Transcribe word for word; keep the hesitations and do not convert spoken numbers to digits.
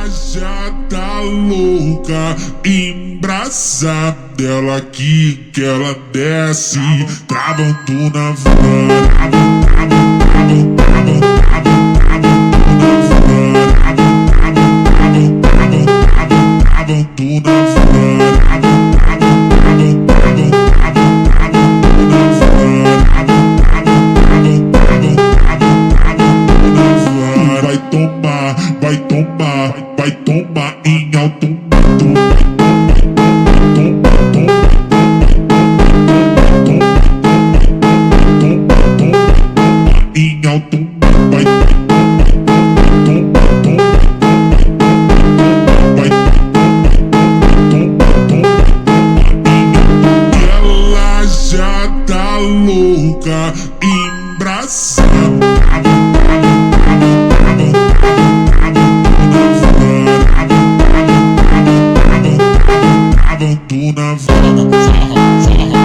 já tá louca, embrasada, ela aqui que ela desce, travam tu na van, travam, travam, travam, travam, travam, travam tu na van, travam, travam, travam, travam, travam, travam tu na van, travam, travam, travam, travam, travam, travam tu na van, travam, travam, travam, travam, travam, travam tu na van. Vai tomar, vai tomar, vai tomar em alto mato. Em alto vai ela já tá louca, embrasada. Tu na van,